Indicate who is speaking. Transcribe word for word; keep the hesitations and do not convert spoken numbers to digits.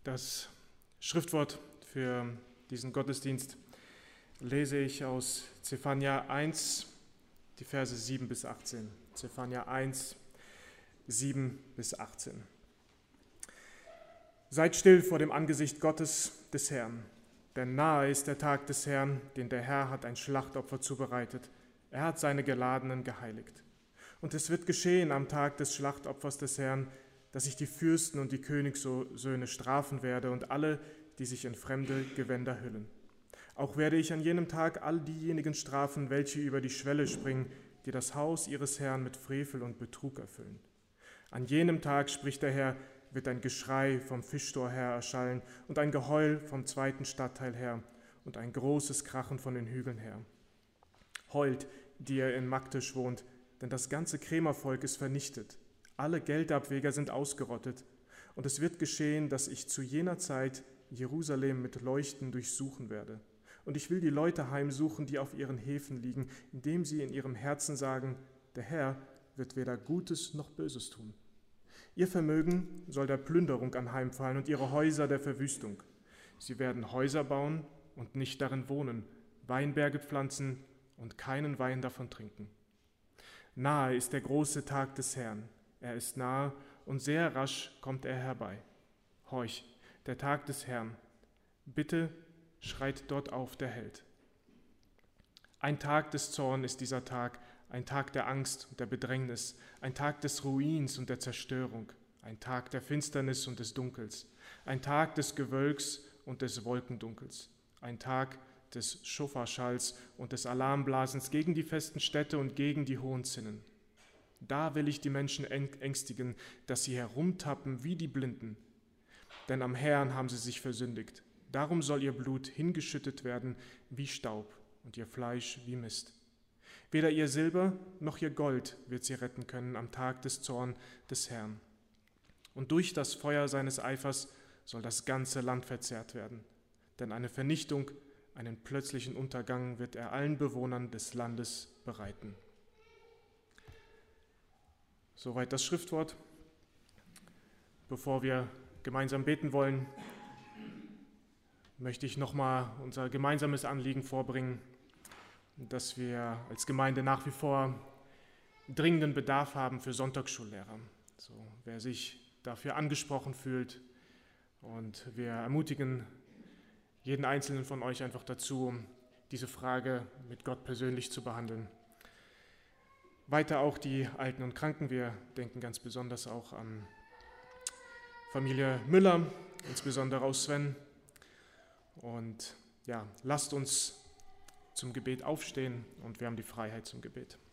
Speaker 1: Das Schriftwort für diesen Gottesdienst lese ich aus Zephania eins, die Verse sieben bis achtzehn. Zephania eins, sieben bis achtzehn. Seid still vor dem Angesicht Gottes des Herrn, denn nahe ist der Tag des Herrn, den der Herr hat ein Schlachtopfer zubereitet. Er hat seine Geladenen geheiligt. Und es wird geschehen am Tag des Schlachtopfers des Herrn, dass ich die Fürsten und die Königssöhne strafen werde und alle, die sich in fremde Gewänder hüllen. Auch werde ich an jenem Tag all diejenigen strafen, welche über die Schwelle springen, die das Haus ihres Herrn mit Frevel und Betrug erfüllen. An jenem Tag, spricht der Herr, wird ein Geschrei vom Fischtor her erschallen und ein Geheul vom zweiten Stadtteil her und ein großes Krachen von den Hügeln her. Heult, die ihr in Magdisch wohnt, denn das ganze Krämervolk ist vernichtet. Alle Geldabweger sind ausgerottet. Und es wird geschehen, dass ich zu jener Zeit Jerusalem mit Leuchten durchsuchen werde. Und ich will die Leute heimsuchen, die auf ihren Häfen liegen, indem sie in ihrem Herzen sagen, der Herr wird weder Gutes noch Böses tun. Ihr Vermögen soll der Plünderung anheimfallen und ihre Häuser der Verwüstung. Sie werden Häuser bauen und nicht darin wohnen, Weinberge pflanzen und keinen Wein davon trinken. Nahe ist der große Tag des Herrn. Er ist nahe und sehr rasch kommt er herbei. Horch, der Tag des Herrn. Bitte schreit dort auf der Held. Ein Tag des Zorns ist dieser Tag, ein Tag der Angst und der Bedrängnis, ein Tag des Ruins und der Zerstörung, ein Tag der Finsternis und des Dunkels, ein Tag des Gewölks und des Wolkendunkels, ein Tag des Schofarschalls und des Alarmblasens gegen die festen Städte und gegen die hohen Zinnen. Da will ich die Menschen ängstigen, dass sie herumtappen wie die Blinden. Denn am Herrn haben sie sich versündigt. Darum soll ihr Blut hingeschüttet werden wie Staub und ihr Fleisch wie Mist. Weder ihr Silber noch ihr Gold wird sie retten können am Tag des Zorns des Herrn. Und durch das Feuer seines Eifers soll das ganze Land verzehrt werden. Denn eine Vernichtung, einen plötzlichen Untergang wird er allen Bewohnern des Landes bereiten. Soweit das Schriftwort. Bevor wir gemeinsam beten wollen, möchte ich nochmal unser gemeinsames Anliegen vorbringen, dass wir als Gemeinde nach wie vor dringenden Bedarf haben für Sonntagsschullehrer. So, wer sich dafür angesprochen fühlt, und wir ermutigen jeden Einzelnen von euch einfach dazu, diese Frage mit Gott persönlich zu behandeln. Weiter auch die Alten und Kranken. Wir denken ganz besonders auch an Familie Müller, insbesondere aus Sven. Und ja, lasst uns zum Gebet aufstehen und wir haben die Freiheit zum Gebet.